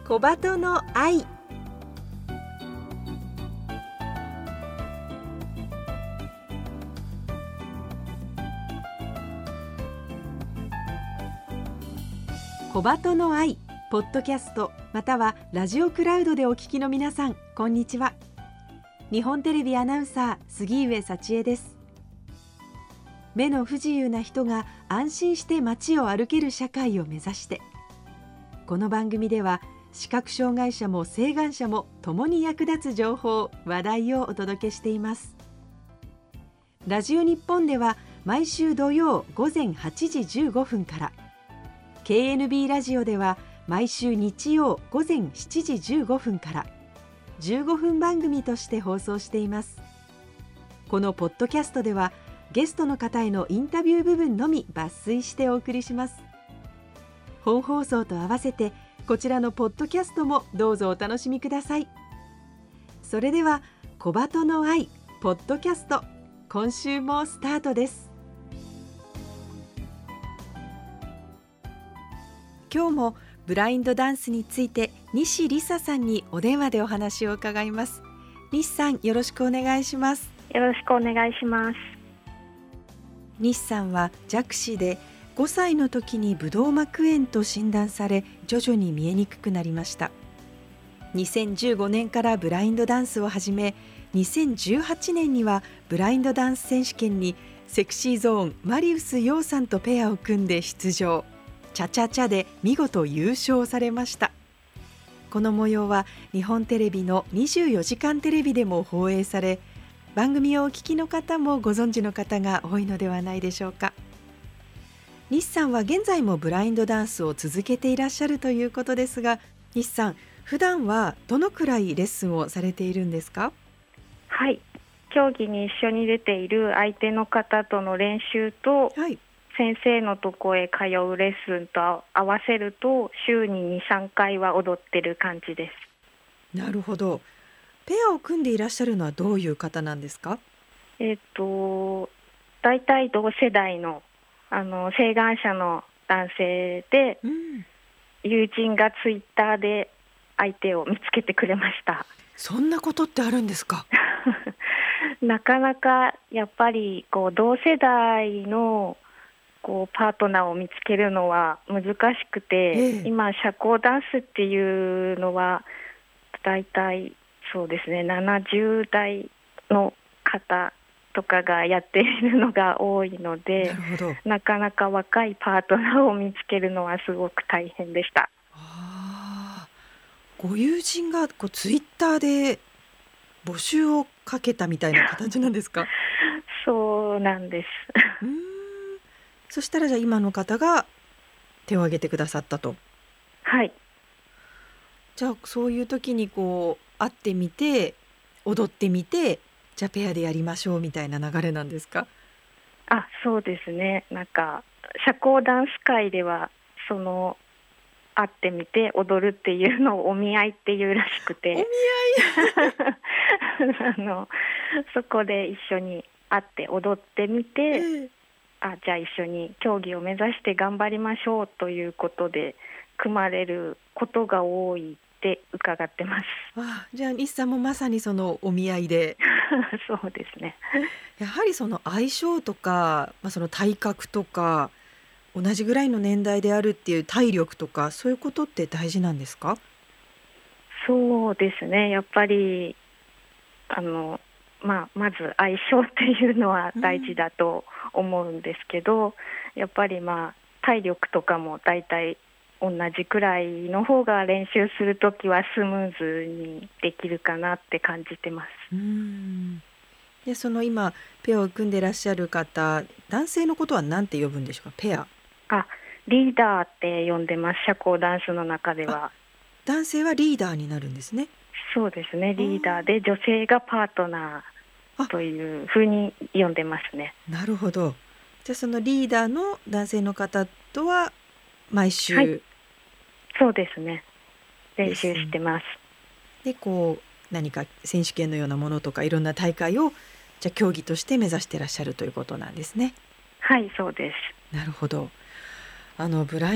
小鳩の愛。小鳩の愛ポッドキャストまたはラジオクラウドでお聞きの皆さん、こんにちは。日本テレビアナウンサー杉上幸恵です。目の不自由な人が安心して街を歩ける社会を目指して、この番組では視覚障害者も晴眼者も共に役立つ情報・話題をお届けしています。ラジオ日本では毎週土曜午前8時15分から、KNB ラジオでは毎週日曜午前7時15分から15分番組として放送しています。このポッドキャストではゲストの方へのインタビュー部分のみ抜粋してお送りします。本放送と合わせてこちらのポッドキャストもどうぞお楽しみください。それでは小鳩の愛ポッドキャスト、今週もスタートです。今日もブラインドダンスについて西里沙さんにお電話でお話を伺います。西さん、よろしくお願いします。 よろしくお願いします。 西さんは弱視で5歳の時にブドウ膜炎と診断され、徐々に見えにくくなりました。2015年からブラインドダンスを始め、2018年にはブラインドダンス選手権にセクシーゾーンマリウス陽さんとペアを組んで出場、チャチャチャで見事優勝されました。この模様は日本テレビの24時間テレビでも放映され、番組をお聞きの方もご存知の方が多いのではないでしょうか。西さんは現在もブラインドダンスを続けていらっしゃるということですが、西さん、普段はどのくらいレッスンをされているんですか？ はい、競技に一緒に出ている相手の方との練習と、はい、先生のとこへ通うレッスンと合わせると週に 2,3 回は踊ってる感じです。 なるほど。ペアを組んでいらっしゃるのはどういう方なんですか？ だいたい同世代の晴眼者の男性で、友人がツイッターで相手を見つけてくれました。 そんなことってあるんですか？ なかなかやっぱり同世代のパートナーを見つけるのは難しくて、今社交ダンスっていうのはだいたいそうですね、70代の方とかがやっているのが多いので、 なかなか若いパートナーを見つけるのはすごく大変でした。 ご友人がツイッターで募集をかけたみたいな形なんですか？ そうなんです。 そしたらじゃあ今の方が手を挙げてくださったと。 はい。 じゃあそういう時に会ってみて踊ってみて、じゃあペアでやりましょうみたいな流れなんですか？ そうですね。なんか社交ダンス界では会ってみて踊るっていうのをお見合いっていうらしくて、お見合いそこで一緒に会って踊ってみて、じゃあ一緒に競技を目指して頑張りましょうということで組まれることが多いって伺ってます。 じゃあ西さんもまさにそのお見合いでそうですね。 やはりその相性とか、その体格とか同じぐらいの年代であるっていう体力とか、そういうことって大事なんですか？ そうですね、やっぱりまず相性っていうのは大事だと思うんですけど、やっぱり体力とかもだいたい同じくらいの方が練習するときはスムーズにできるかなって感じてます。 でその今ペアを組んでいらっしゃる方、男性のことは何て呼ぶんでしょうか？ペア。 リーダーって呼んでます。社交ダンスの中では。 男性はリーダーになるんですね。 そうですね、リーダーで女性がパートナーというふうに呼んでますね。 なるほど。じゃあそのリーダーの男性の方とは毎週、 そうですね、練習してます。 で何か選手権のようなものとかいろんな大会をじゃあ競技として目指していらっしゃるということなんですね。 はい、そうです。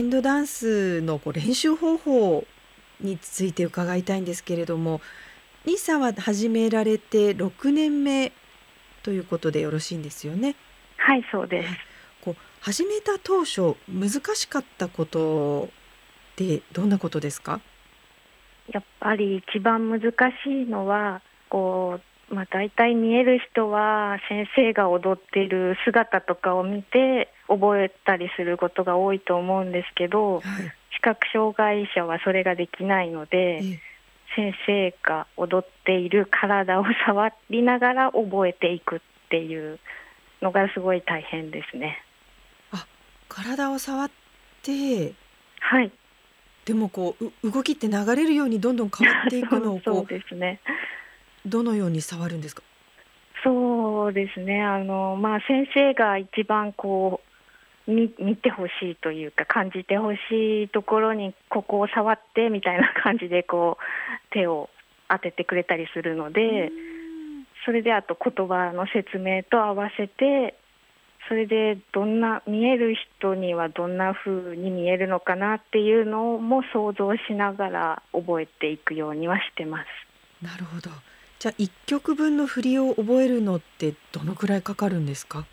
なるほど。ブラインドダンスの練習方法について伺いたいんですけれども、西さんは始められて6年目ということでよろしいんですよね。 はい、そうです。 はい、始めた当初難しかったことってどんなことですか？ やっぱり一番難しいのは大体見える人は先生が踊っている姿とかを見て覚えたりすることが多いと思うんですけど、 はい。 視覚障害者はそれができないので、 ええ。 先生が踊っている体を触りながら覚えていくっていうのがすごい大変ですね。 あ、体を触って、 はい。 でも動きって流れるようにどんどん変わっていくのをそうですね。 どのように触るんですか？ そうですね。先生が一番見てほしいというか感じてほしいところにここを触ってみたいな感じで手を当ててくれたりするのうーで、 ん。 それであと言葉の説明と合わせて、それで見える人にはどんな風に見えるのかなっていうのも想像しながら覚えていくようにはしてます。 なるほど。じゃあ1曲分の振りを覚えるのってどのくらいかかるんですか？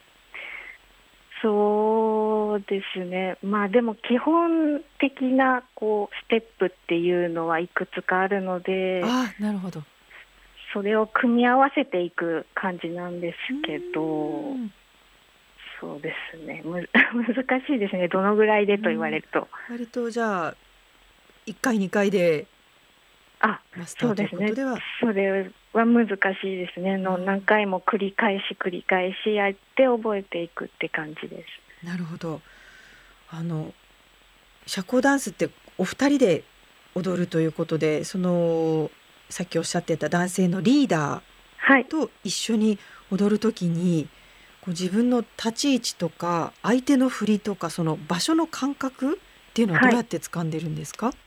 そうですね。でも基本的なステップっていうのはいくつかあるので、 ああ、なるほど。 それを組み合わせていく感じなんですうーけど、 ん。 そうですね。難しいですね。どのぐらいでと言わうん。 れると。 割とじゃあ1回2回であ、 マスターというそうですね。 ことでは。 それは難しいですね。何あ回も繰り返しやって覚えていくって感じです。 あ、なるほど。あの社交ダンスってお二人で踊るということで、さっきおっしゃってた男性のリーダーはい。 と一緒に踊るときに、自分の立ち位置とか相手の振りとかその場所の感覚っていうのはどはい。 うやって掴んでるんですか？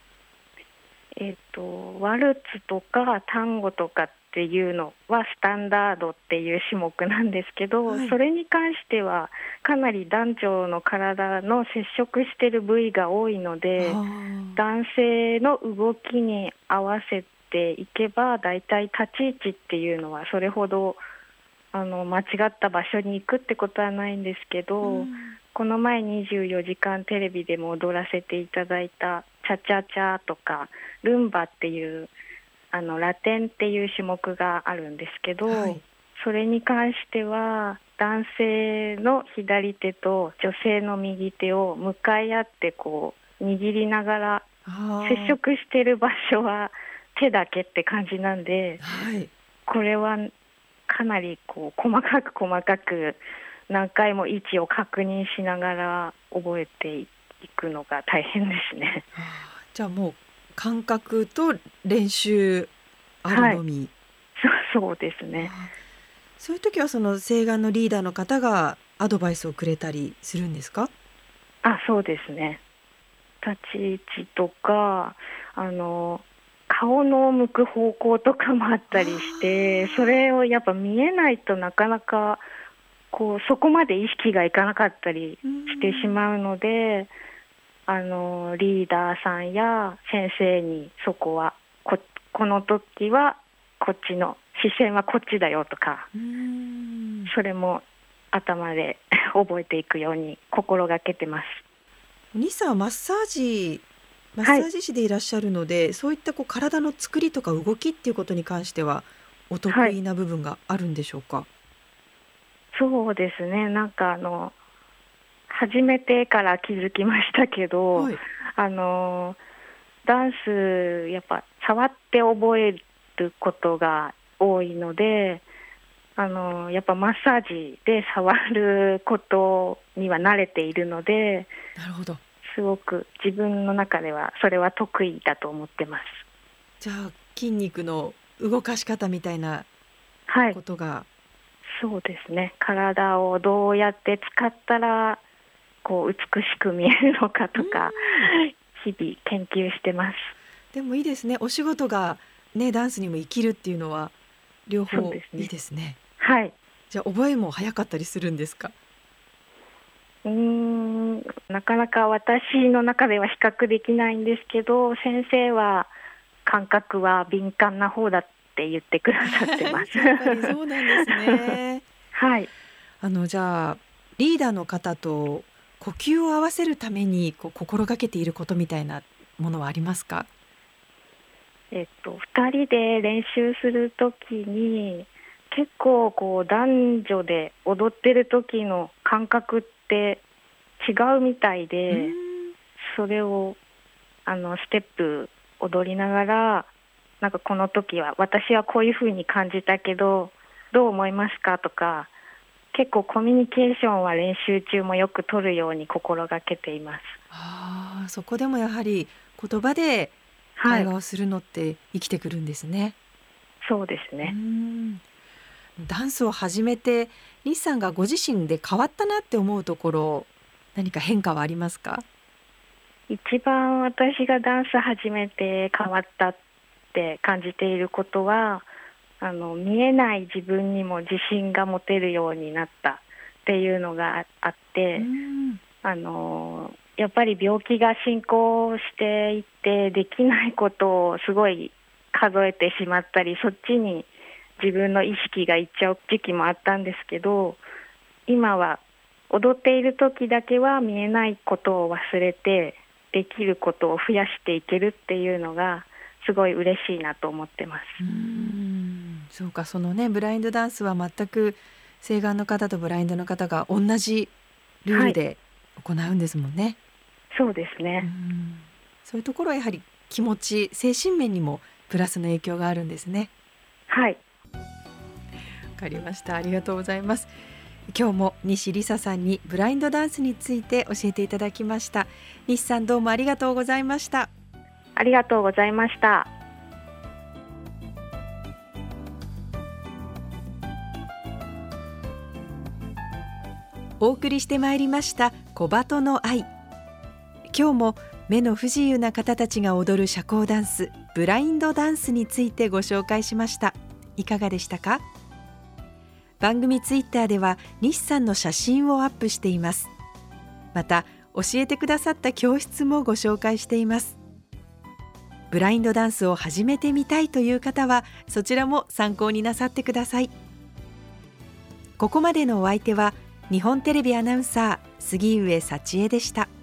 ワルツとかタンゴとかっていうのはスタンダードっていう種目なんですけど、 はい。 それに関してはかなり男女の体の接触している部位が多いのあで、 あ。 男性の動きに合わせていけばだいたい立ち位置っていうのはそれほど間違った場所に行くってことはないんですけうど、 ん。 この前24時間テレビでも踊らせていただいたチャチャチャとかルンバっていうラテンっていう種目があるんですけど、 はい。 それに関しては男性の左手と女性の右手を向かい合って握りながら、接あ触している場所は手だけって感じなんで、 あ。はい。 これはかなり細かく何回も位置を確認しながら覚えていくのが大変ですね。 ああ、じゃあもう感覚と練習あるはい、 のみ。 そうですね。 ああ、そういう時はその請願のリーダーの方がアドバイスをくれたりするんですか？ そうですね。立ち位置とか、あの、顔の向く方向とかもあったりして、そあれをやっぱ見えないとなかなかそこまで意識がいかなかったりうーしてしん。 まうので、リーダーさんや先生にそこはこの時はこっちの視線はこっちだよとか、 うーん。 それも頭で覚えていくように心がけてます。 お兄さんはマッはい、 サージ師でいらっしゃるので、そういった体の作りとか動きっていうことに関してはおはい、 得意な部分があるんでしょうか？ そうですね。初めてから気づきましたけど、 はい。 あのダンスやっぱ触って覚えることが多いので、やっぱマッサージで触ることには慣れているので、 なるほど。 すごく自分の中ではそれは得意だと思ってます。 じゃあ筋肉の動かし方みたいなはい、 ことが。 そうですね。体をどうやって使ったら美しく見えるのかうーとか、 ん。 日々研究してます。 でもいいですね。お仕事がね、ダンスにも生きるっていうのは両方いいそうですね。 ですね。 はい。 じゃあ覚えも早かったりするんですか？ なかなか私の中では比較できないんですけど、先生は感覚は敏感な方だって言ってくださってます。 やっぱりそうなんですね。 はい。 じゃあリーダーの方と呼吸を合わせるために心がけていることみたいなものはありますか？ 2人で練習するときに結構男女で踊ってる時の感覚って違うみたいで、それをステップ踊りながら、なんかこの時は私はこういう風に感じたけどどう思いますかとか、結構コミュニケーションは練習中もよく取るように心がけています。 そこでもやはり言葉ではい、 会話をするのって生きてくるんですね。 そうですね。 ダンスを始めて西さんがご自身で変わったなって思うところ、何か変化はありますか？ 一番私がダンス始めて変わったって感じていることは、見えない自分にも自信が持てるようになったっていうのがあって、やっぱり病気が進行していってできないことをすごい数えてしまったり、そっちに自分の意識がいっちゃう時期もあったんですけど、今は踊っている時だけは見えないことを忘れてできることを増やしていけるっていうのがすごい嬉しいなと思ってます。 そうか、そのねブラインドダンスは全く晴眼の方とブラインドの方が同じルールで行うんですもんね。 そうですね。 そういうところはやはり気持ち、精神面にもプラスの影響があるんですね。 はい。 わかりました。ありがとうございます。今日も西里沙さんにブラインドダンスについて教えていただきました。西さん、どうもありがとうございました。 ありがとうございました。 お送りしてまいりました小鳩の愛。今日も目の不自由な方たちが踊る社交ダンス、ブラインドダンスについてご紹介しました。いかがでしたか？番組ツイッターでは西さんの写真をアップしています。また教えてくださった教室もご紹介しています。ブラインドダンスを始めてみたいという方はそちらも参考になさってください。ここまでのお相手は日本テレビアナウンサー杉上幸恵でした。